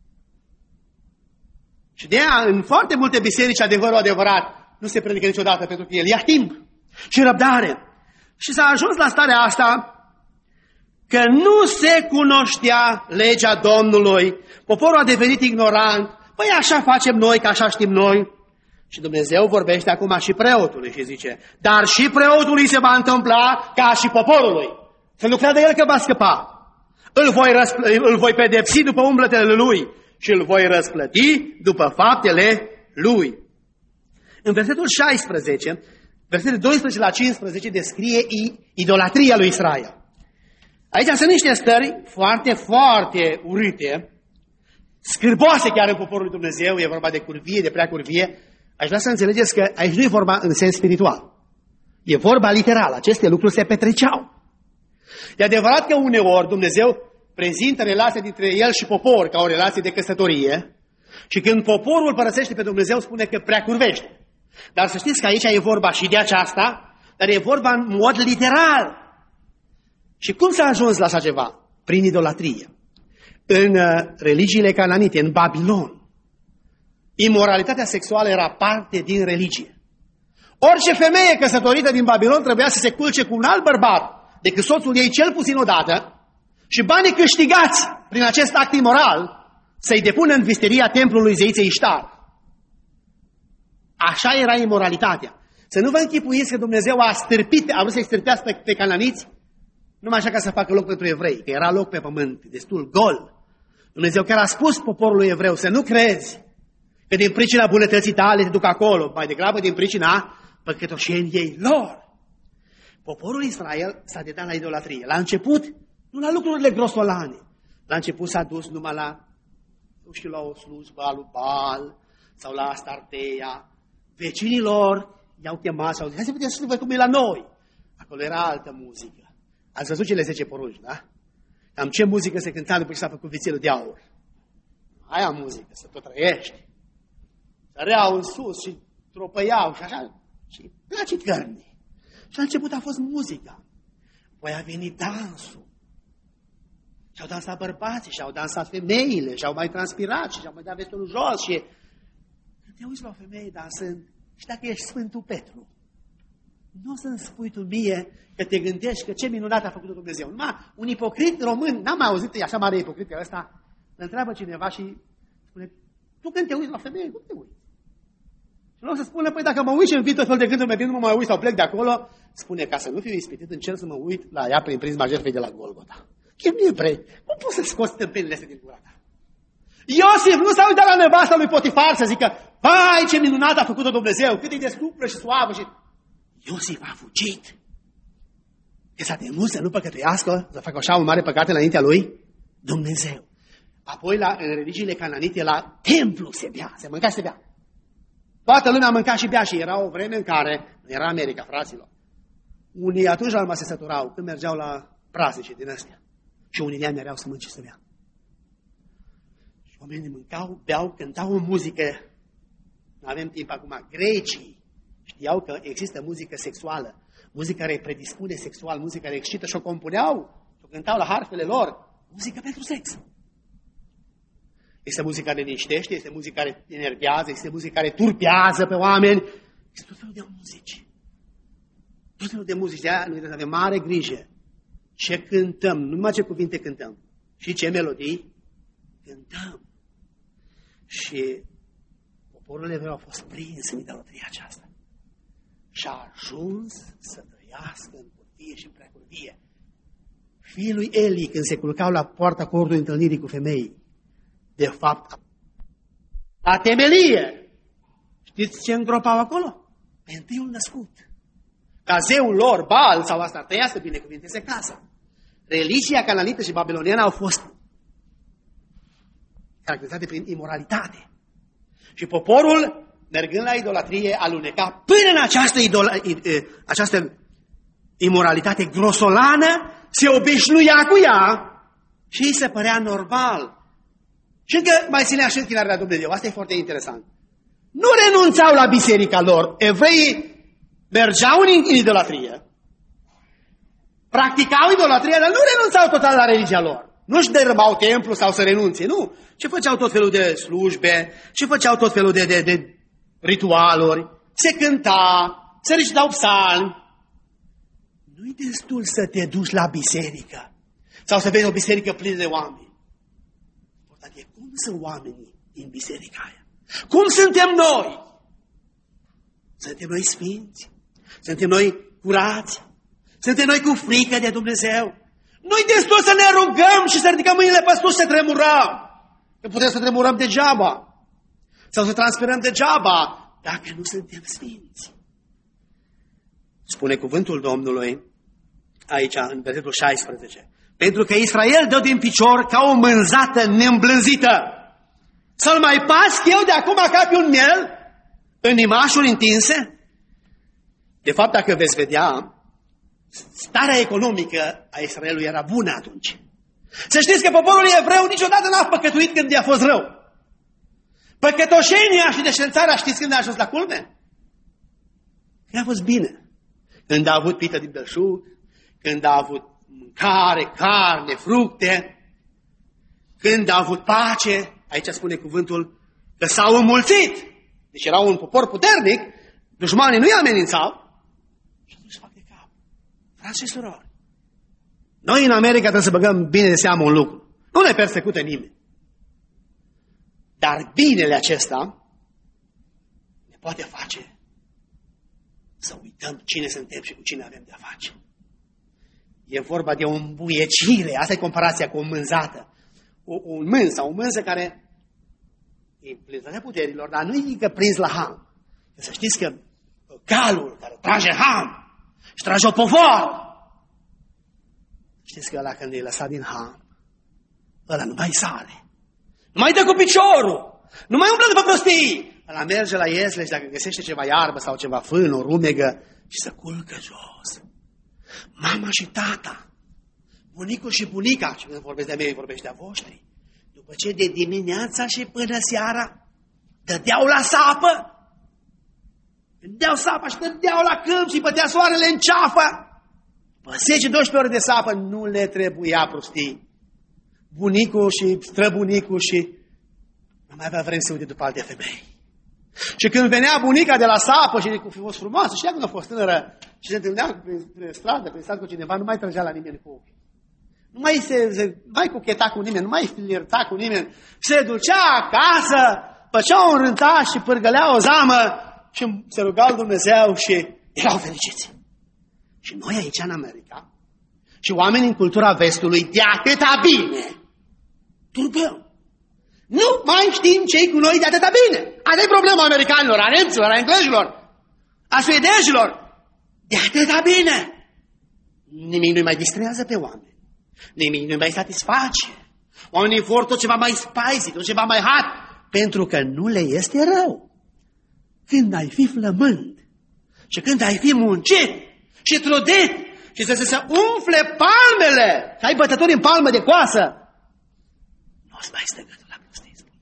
Și de aia în foarte multe biserici adevărul adevărat nu se predică niciodată pentru că el ia timp și răbdare. Și s-a ajuns la starea asta că nu se cunoștea legea Domnului. Poporul a devenit ignorant. Păi așa facem noi, că așa știm noi. Și Dumnezeu vorbește acum și preotului și zice, dar și preotului se va întâmpla ca și poporului. Să nu creadă el că va scăpa. Îl voi pedepsi după umblătele lui și îl voi răsplăti după faptele lui. În versetul 16, versetele 12 la 15 descrie idolatria lui Israel. Aici sunt niște stări foarte, foarte urâte. scârboase chiar în poporul lui Dumnezeu, e vorba de curvie, de prea curvie. Aș vrea să înțelegeți că aici nu e vorba în sens spiritual. E vorba literal, aceste lucruri se petreceau. E adevărat că uneori Dumnezeu prezintă relația dintre El și popor ca o relație de căsătorie și când poporul părăsește pe Dumnezeu spune că prea curvește. Dar să știți că aici e vorba și de aceasta, dar e vorba în mod literal. Și cum s-a ajuns la așa ceva? Prin idolatrie. În religiile cananite, în Babilon, imoralitatea sexuală era parte din religie. Orice femeie căsătorită din Babilon trebuia să se culce cu un alt bărbat decât soțul ei cel puțin odată și banii câștigați prin acest act imoral să-i depună în visteria templului zeiței Iștar. Așa era imoralitatea. Să nu vă închipuiți că Dumnezeu a vrut să-i stârpească pe cananiți numai așa ca să facă loc pentru evrei, că era loc pe pământ destul gol. Dumnezeu chiar a spus poporului evreu să nu crezi că din pricina bunătății tale te duc acolo, mai degrabă din pricina păcătoșeniei lor. Poporul Israel s-a dedat la idolatrie. La început, nu la lucrurile grosolane. La început s-a dus numai la, nu știu, la o slujbă a lui Baal sau la Astarteia. Vecinii lor i-au chemat și au zis, hai să vedem slujbă cum e la noi. Acolo era altă muzică. Ați văzut cele 10 porunci, da? Cam ce muzică se cânta după ce s-a făcut vițelul de aur? Aia muzică, să tot trăiești. Săreau în sus și tropăiau și așa. Și place cărni. Și la început a fost muzica. Apoi a venit dansul. Și-au dansat bărbații, și-au dansat femeile, și-au mai transpirat, și-au mai dat vestul jos. Și când te uiți la o femeie dansând, și dacă ești Sfântul Petru, nu o să-mi spui tu mie că te gândești că ce minunat a făcut Dumnezeu. Numai un ipocrit român, n-am mai auzit, e așa mare ipocrit că ăsta, îl întreabă cineva și spune, tu când te uiți la femeie, cum te uiți? Și nu o să spună, păi dacă mă uit și îmi vin tot fel de gânduri, mai bine nu mă mai uit sau plec de acolo, spune, ca să nu fiu ispitit, încerc să mă uit la ea prin prisma jertfei de la Golgota. Chiar nu e vrei. Cum poți să scoți tâmpenile astea din gura ta? Iosif nu s-a uitat la nevasta lui Potifar să zică, vai, ce minunat a făcut-o Dumnezeu, cât e de scumpă și suavă și... Iosif a fugit. Că s-a temut să nu păcătuiască, să facă așa un mare păcat înaintea lui Dumnezeu. Apoi, în religiile cananite, la templu se bea, se mânca și se bea. Toată lumea mânca și bea și era o vreme în care, era America, fraților, unii atunci la urmă se săturau când mergeau la praznice din astea. Și unii de-aia mereau să mânce și să bea. Și oamenii mâncau, beau, cântau o muzică. Nu avem timp acum. Grecii știau că există muzică sexuală, muzică care predispune sexual, muzică care excită și o compuneau, și o cântau la harfele lor. Muzică pentru sex. Este muzică care liniștește, este muzică care enervează, este muzică care turpează pe oameni. Este tot felul de muzici. Tot felul de muzici. De-aia noi trebuie să avem mare grijă. Ce cântăm, nu numai ce cuvinte cântăm, și ce melodii cântăm. Și poporul evreu a fost prins în idolatria aceasta. Și a ajuns să trăiască în curvie și în preacurvie. Fiii lui Eli, când se culcau la poarta cortului întâlnirii cu femei, de fapt, la temelie, știți ce îngropau acolo? Pe întâiul născut. Ca zeul lor, Baal sau Astarteia, să binecuvinteze casa. Religia cananită și babiloniană au fost caracterizate prin imoralitate. Și poporul, mergând la idolatrie, aluneca până în această imoralitate grosolană, se obișnuia cu ea și îi se părea normal. Și încă mai ținea și închinarea la Dumnezeu. Asta e foarte interesant. Nu renunțau la biserica lor. Evreii mergeau în idolatrie, practicau idolatria, dar nu renunțau total la religia lor. Nu-și dărâmau templu sau să renunțe, nu. Ce făceau tot felul de slujbe, ce făceau tot felul de ritualuri, se cânta, se recitau psalmi. Nu-i destul să te duci la biserică sau să vezi o biserică plină de oameni. Important e cum sunt oamenii din biserica aia. Cum suntem noi? Suntem noi sfinți? Suntem noi curați? Suntem noi cu frică de Dumnezeu? Nu-i destul să ne rugăm și să ridicăm mâinile pe sus să tremurăm. Că putem să tremurăm degeaba. Sau să transpirăm degeaba dacă nu suntem sfinți. Spune cuvântul Domnului aici în versetul 16. Pentru că Israel dă din picior ca o mânzată neîmblânzită. Să-l mai pasc eu de acum ca pe un miel în imașuri întinse? De fapt, dacă veți vedea, starea economică a Israelului era bună atunci. Să știți că poporul evreu niciodată n-a păcătuit când i-a fost rău. Păcătoșenia și deșertarea, știți când a ajuns la culme? Când a fost bine. Când a avut pită din belșug, când a avut mâncare, carne, fructe, când a avut pace, aici spune cuvântul că s-au înmulțit. Deci era un popor puternic, dușmanii nu i amenințau și atunci fac de cap. Frați și surori, noi în America trebuie să băgăm bine de seamă un lucru. Nu ne persecută nimeni. Dar binele acesta ne poate face să uităm cine suntem și cu cine avem de-a face. E vorba de o îmbuiecire. Asta e comparația cu o mânzată. O mânză care e plină puterilor, dar nu e că prins la ham. Să știți că calul care trage ham și trage o povoră, știți că ăla când e lăsat din ham, ăla nu mai sare. Nu mai dă cu piciorul. Nu mai umblă după prostii. Ăla merge la iesle și dacă găsește ceva iarbă sau ceva fân, o rumegă, și se culcă jos. Mama și tata, bunicul și bunica, și când vorbesc de-a mei, vorbește de-a voștri, după ce de dimineața și până seara dădeau la sapă, dădeau sapa și dădeau la câmp și bătea soarele în ceafă. Pe 10-12 ore de sapă nu le trebuia prostii. Bunicul și străbunicul și nu mai avea vreme să uite după alte femei. Și când venea bunica de la sapă și cu fost frumoasă, și ea când a fost tânără și se întâlnea prin stradă, prin stat cu cineva, nu mai trăgea la nimeni cu ochii. Nu mai cucheta cu nimeni, nu mai flirta cu nimeni. Se ducea acasă, făcea un rântaș și pârgălea o zamă și se ruga lui Dumnezeu și erau fericiți. Și noi aici în America și oamenii în cultura vestului de atâta bine turbăm. Nu mai știm ce-i cu noi de atâta bine. Asta e problema americanilor, a nemților, a englezilor, a suedezilor. De atâta bine. Nimic nu mai distrează pe oameni. Nimic nu mai satisface. Oamenii vor tot ceva mai spicy, tot ceva mai hot, pentru că nu le este rău. Când ai fi flămând și când ai fi muncit și trudit și să se umfle palmele, să ai bătături în palmă de coasă, nu-ți mai stă gâtul la prostii, spune.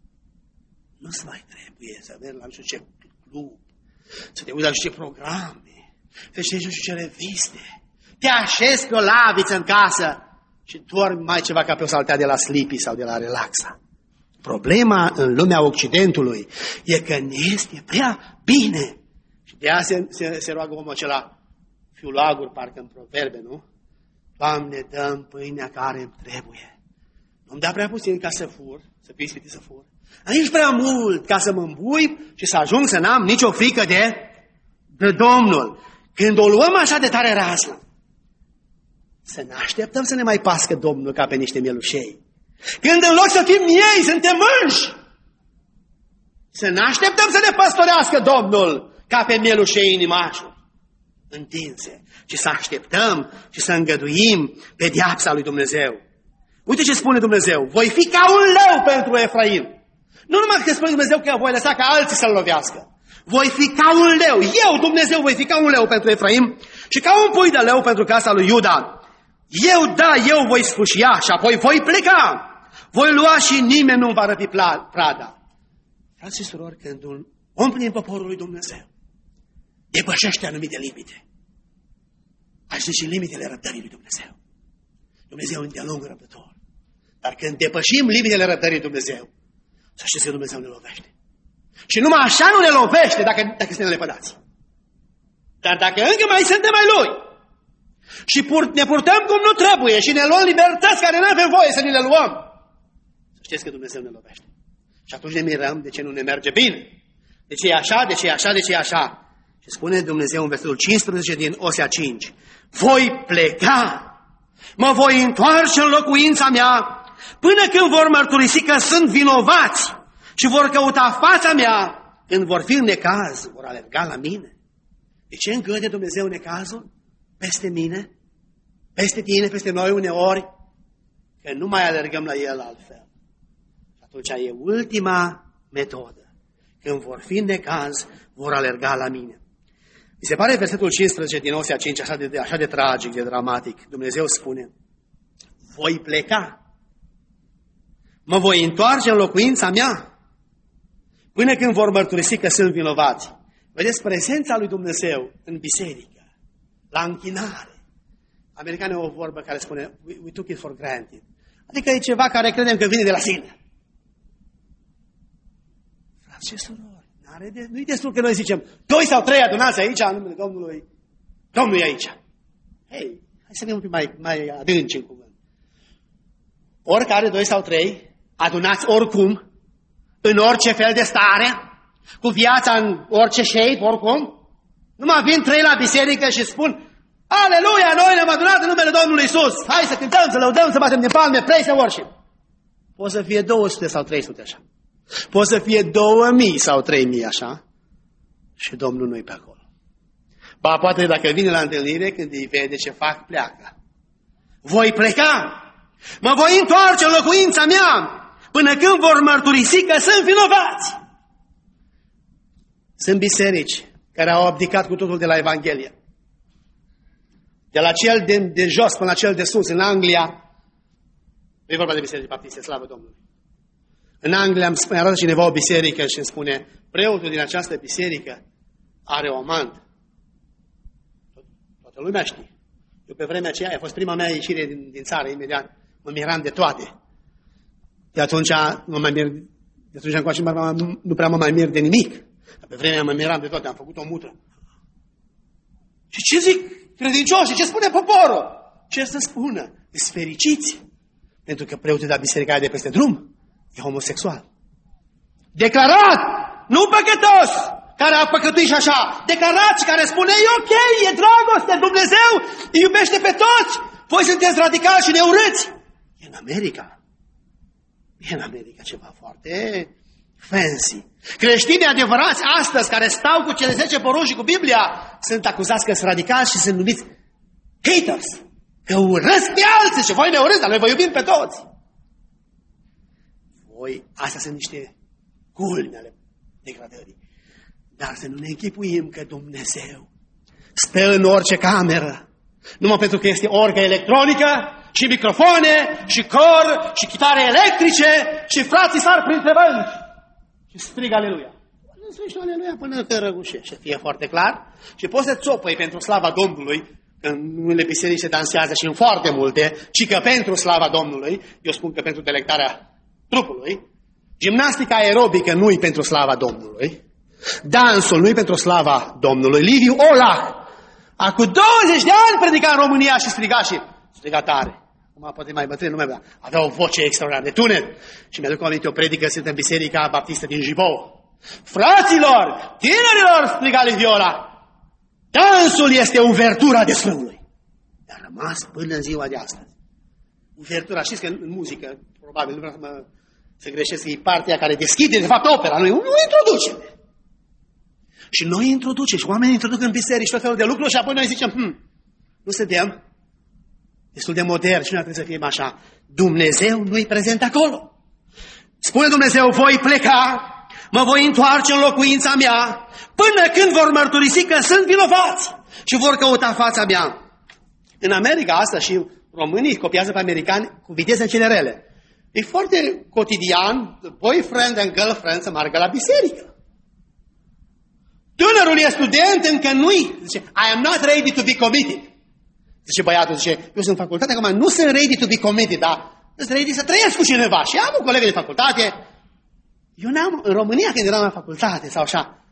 Nu-ți mai trebuie să mergi la nu știu ce club, să te uiți la nu știu ce programe, să știi nu știu ce reviste, te așezi pe o laviță în casă și dormi mai ceva ca pe o saltea de la Sleepy sau de la Relaxa. Problema în lumea Occidentului e că ne este prea bine. Și de aia se roagă omul acela, fiul agur, parcă în proverbe, nu? Doamne, dă-mi pâinea care îmi trebuie. Nu-mi dea prea puțin ca să fur, să fii ispitit să fur. Nici prea mult ca să mă îmbui și să ajung să n-am nicio frică de Domnul. Când o luăm așa de tare razna, să ne așteptăm să ne mai pască Domnul ca pe niște mielușei. Când în loc să fim ei, suntem mânși, să ne așteptăm să ne păstorească Domnul ca pe mielușei în imașuri întinse, ci să așteptăm și să îngăduim pedeapsa lui Dumnezeu. Uite ce spune Dumnezeu, voi fi ca un leu pentru Efraim. Nu numai că spune Dumnezeu că voi lăsa ca alții să-l lovească. Voi fi ca un leu, eu Dumnezeu voi fi ca un leu pentru Efraim și ca un pui de leu pentru casa lui Iuda. Eu voi sfâșia și apoi voi pleca. Voi lua și nimeni nu va răpi prada. Frați și surori, când un om din poporul lui Dumnezeu depășește anumite limite, așa și limitele răbdării lui Dumnezeu. Dumnezeu e îndelung răbdător. Dar când depășim limitele răbdării lui Dumnezeu, să știți că Dumnezeu ne lovește. Și numai așa nu ne lovește dacă suntem lepădați. Dar dacă încă mai suntem ai Lui și ne purtăm cum nu trebuie și ne luăm libertăți care nu avem voie să ne le luăm, să știți că Dumnezeu ne lovește. Și atunci ne mirăm de ce nu ne merge bine. De ce e așa, de ce e așa, de ce e așa. Și spune Dumnezeu în versetul 15 din Osea 5. Voi pleca, mă voi întoarce în locuința mea, până când vor mărturisi că sunt vinovați și vor căuta fața mea, când vor fi în necaz, vor alerga la mine. De ce îngăde Dumnezeu necazul peste mine, peste tine, peste noi uneori? Că nu mai alergăm la El altfel. atunci e ultima metodă. Când vor fi în necaz, vor alerga la mine. Mi se pare versetul 15 din Osea 5 așa de tragic, de dramatic. Dumnezeu spune: voi pleca, mă voi întoarce în locuința mea, până când vor mărturisi că sunt vinovați. Vedeți, prezența lui Dumnezeu în biserică, la închinare. Americanii au o vorbă care spune: we took it for granted. Adică e ceva care credem că vine de la sine. Frați și surori, nu-i destul că noi zicem 2 sau 3 adunați aici în numele Domnului. Domnul e aici. Hei, hai să fim un pic mai adânci în cuvânt. Oricare 2 sau 3 adunați oricum, în orice fel de stare, cu viața în orice shape, oricum. Numai vin 3 la biserică și spun: Aleluia, noi ne-am adunat în numele Domnului Iisus. Hai să cântăm, să lăudăm, să batem din palme, praise and worship. Poate să fie 200 sau 300 așa. Poate să fie 2000 sau 3000 așa. Și Domnul nu-i pe acolo. Ba, poate dacă vine la întâlnire, când îi vede ce fac, pleacă. Voi pleca, mă voi întoarce în locuința mea, până când vor mărturisi că sunt vinovați. Sunt biserici care au abdicat cu totul de la Evanghelie. De la cel de jos până la cel de sus, în Anglia, nu e vorba de biserici baptiste, slavă Domnului. În Anglia îmi arată cineva o biserică și îmi spune: preotul din această biserică are o amantă. Toată lumea știe. Eu pe vremea aceea, a fost prima mea ieșire din țară, imediat mă miram de toate. De atunci încoace nu prea mă mai mir de nimic. Dar pe vremea mă miram de toate, am făcut o mutră. Și ce zic credincioșii? Ce spune poporul? Ce să spună? Ești fericiți, pentru că preotul de la biserica de peste drum e homosexual. Declarat, nu păcătos, care a păcătuit și așa. Declarați care spune: e ok, e dragoste, Dumnezeu îi iubește pe toți. Voi sunteți radicali și neurâți. E în America. E în America ceva foarte fancy. Creștinii adevărați astăzi, care stau cu cele 10 porunci și cu Biblia, sunt acuzați că sunt radicali și sunt numiți haters. Că urăsc pe alții și voi ne urâți, dar noi vă iubim pe toți. Voi, astea sunt niște culmi ale degradării. Dar să nu ne închipuim că Dumnezeu stă în orice cameră, numai pentru că este orgă electronică și microfoane și cor și chitare electrice și frații sar printre bănci și strigă aleluia. Nu strici aleluia până că răgușește, fie foarte clar. Și poți să țopăi pentru slava Domnului, că în unele biserici se dansează și în foarte multe, ci că pentru slava Domnului, eu spun că pentru delectarea trupului, gimnastica aerobică nu-i pentru slava Domnului, dansul nu-i pentru slava Domnului. Liviu Olah, acum 20 de ani predica în România și striga tare. Acum poate mai bătrân, nu mai avea o voce extraordinară de tunet. Și mi-aduc aminte o predică sfântă în Biserica Baptistă din Jibou. Fraților, tinerilor, striga Liviu Olah, dansul este uvertura desfrâului. A rămas până în ziua de astăzi. Uvertura, știți că în muzică, probabil, nu vreau să greșesc, e partea care deschide, de fapt, opera. Noi nu introducem. Și noi introducem, și oamenii introduc în biserici tot felul de lucruri și apoi noi zicem: nu suntem destul de moderni și nu trebuie să fim așa. Dumnezeu nu-i prezent acolo. Spune Dumnezeu: voi pleca, mă voi întoarce în locuința mea, până când vor mărturisi că sunt vinovați și vor căuta fața mea. În America asta și românii copiază pe americani cu viteze generele. E foarte cotidian, boyfriend and girlfriend să meargă la biserică. Tânărul e student, încă nu-i. Zice: I am not ready to be committed. Zice băiatul, zice: eu sunt în facultate, acum nu sunt ready to be committed, dar sunt ready să trăiesc cu cineva. Și am un coleg de facultate. Eu n-am, în România, când eram la facultate sau așa,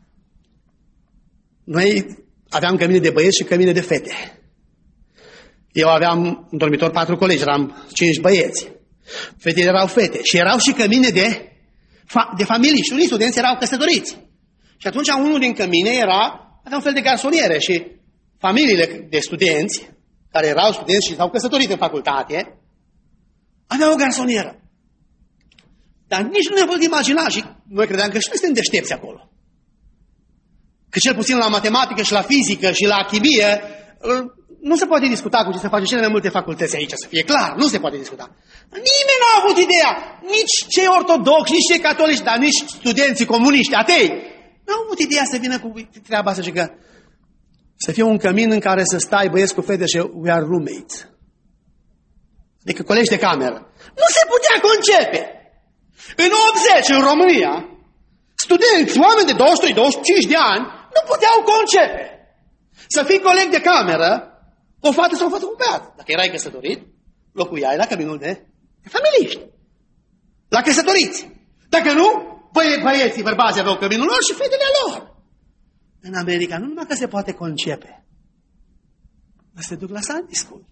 noi aveam cămine de băieți și cămine de fete. Eu aveam în dormitor 4 colegi, eram 5 băieți. Fetele erau fete și erau și cămine de familii și unii studenți erau căsătoriți. Și atunci unul din cămine avea un fel de garsoniere și familiile de studenți, care erau studenți și s-au căsătorit în facultate, aveau o garsonieră. Dar nici nu ne pot imagina și noi credeam că și noi suntem deștepți acolo. Că cel puțin la matematică și la fizică și la chimie nu se poate discuta cu ce se face cele mai multe facultăți aici, să fie clar, nu se poate discuta. Nimeni nu a avut ideea, nici cei ortodoxi, nici cei catolici, dar nici studenții comuniști, atei. Nu au avut ideea să vină cu treaba asta și că să fie un cămin în care să stai băieți cu fete și we are roommates. Adică colegi de cameră. Nu se putea concepe. În 80, în România, studenți, oameni de 23-25 de ani, nu puteau concepe să fii coleg de cameră cu o fată sau o fată cu un băiat. Dacă erai căsătorit, locuiai la căminul de familiști. La căsătoriți. Dacă nu, băieții, bărbații aveau căminul lor și fetele lor. În America nu numai că se poate concepe, dar se duc la Sunday School.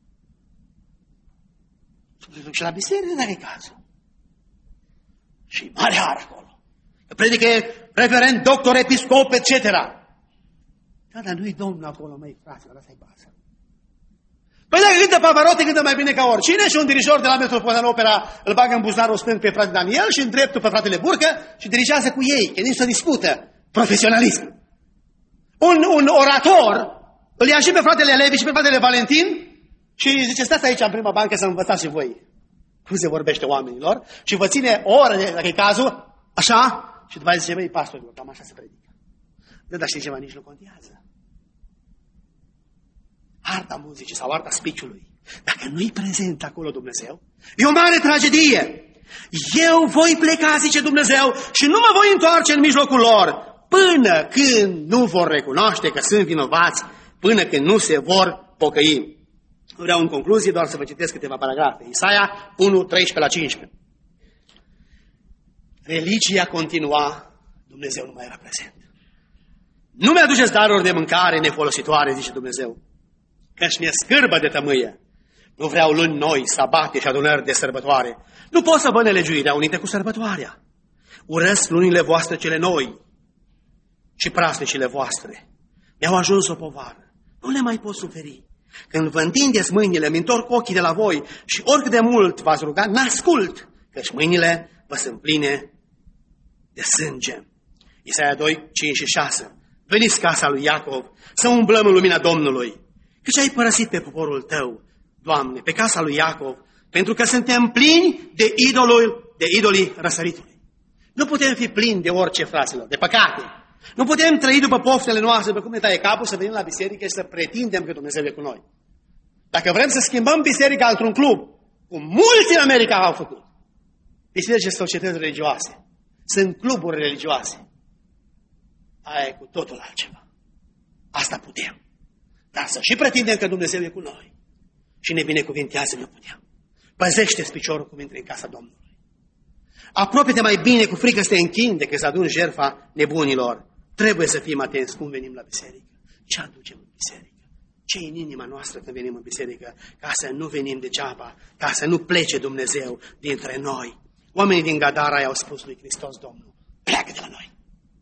Se duc și la biserică, dacă e cazul. Și mare har acolo. Predică reverend, doctor, episcop, etc. Da, dar nu-i Domnul acolo, măi, fraților, ăsta-i baza. Păi dacă cântă Pavarotti, cântă mai bine ca oricine și un dirijor de la Metropolitan Opera îl bagă în buzunarul stâng pe frate Daniel și în dreptul pe fratele Burcă și dirigează cu ei, că nici să discută profesionalism. Un orator îl ia și pe fratele Levi și pe fratele Valentin și zice, stați aici în prima bancă să învățați și voi cum se vorbește oamenilor și vă ține o oră, dacă e cazul, așa, și după aceea zice, băi, pastorilor, cam așa se predică. Dar știi ceva, nici nu contează. Arta muzicii sau arta speech-ului, dacă nu-i prezent acolo Dumnezeu, e o mare tragedie. Eu voi pleca, zice Dumnezeu, și nu mă voi întoarce în mijlocul lor, până când nu vor recunoaște că sunt vinovați, până când nu se vor pocăi. Vreau în concluzie doar să vă citesc câteva paragrafe. Isaia 1, 13-15. Religia continua, Dumnezeu nu mai era prezent. Nu mi-aduceți daruri de mâncare nefolositoare, zice Dumnezeu, căci mi-e scârbă de tămâie. Nu vreau luni noi, sabate și adunări de sărbătoare. Nu pot să vă nelegiuirea unite cu sărbătoarea. Urăsc lunile voastre cele noi și praznicile voastre. Mi-au ajuns o povară. Nu le mai pot suferi. Când vă întindeți mâinile, îmi întorc ochii de la voi și oricât de mult v-ați ruga, n-ascult, căci mâinile vă sunt pline de sânge. Isaia 2, 5 și 6. Veniți casa lui Iacov, să umblăm în lumina Domnului. Căci ai părăsit pe poporul tău, Doamne, pe casa lui Iacov, pentru că suntem plini de idolii răsăritului. Nu putem fi plini de orice, fraților, de păcate. Nu putem trăi după poftele noastre, după cum ne taie capul, să venim la biserică și să pretindem că Dumnezeu e cu noi. Dacă vrem să schimbăm biserica într-un club, cum mulți în America au făcut, biserici și societăți religioase, sunt cluburi religioase, aia e cu totul altceva. Asta putem. Dar să și pretindem că Dumnezeu e cu noi și ne binecuvintează, nu putem. Păzește-ți piciorul cum intri în casa Domnului. Apropie-te mai bine cu frică să te închini decât să aduni jertfa nebunilor. Trebuie să fim atenți cum venim la biserică. Ce aducem în biserică? Ce e în inima noastră când venim în biserică? Ca să nu venim degeaba, ca să nu plece Dumnezeu dintre noi. Oamenii din Gadara i-au spus lui Hristos Domnul, pleacă de la noi.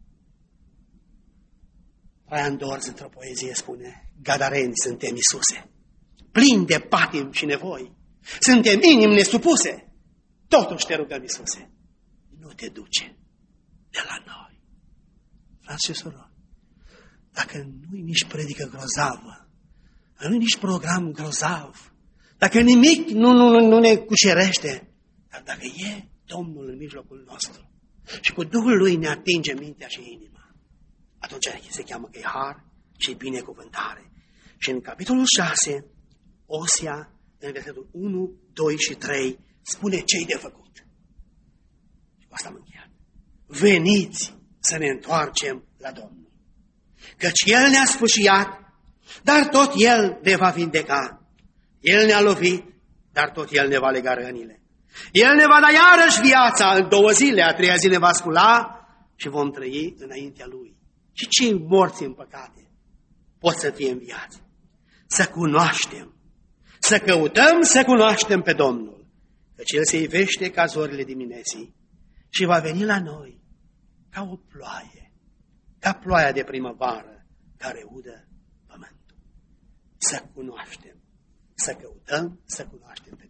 Traian Dorz într-o poezie spune, gadareni suntem, Iisuse, plini de patim și nevoi. Suntem inimi nesupuse. Totuși te rugăm, Iisuse, nu te duce de la noi. Frați și surori, dacă nu-i nici predică grozavă, nu-i nici program grozav, dacă nimic nu ne cucerește, dar dacă e Domnul în mijlocul nostru și cu Duhul Lui ne atinge mintea și inima, atunci se cheamă că e har și binecuvântare. Și în capitolul 6, Osea, în versetul 1, 2 și 3, spune ce-i de făcut. Și cu asta am încheiat. Veniți să ne întoarcem la Domnul. Căci El ne-a sfâșiat, dar tot El ne va vindeca. El ne-a lovit, dar tot El ne va lega rănile. El ne va da iarăși viața în 2 zile, a 3-a zi ne va scula și vom trăi înaintea Lui. Și cei morți în păcate pot să fie înviați. Să cunoaștem, să căutăm să cunoaștem pe Domnul, căci El se ivește ca zorile dimineții și va veni la noi ca o ploaie, ca ploaia de primăvară care udă pământul. Să cunoaștem, să căutăm să cunoaștem pe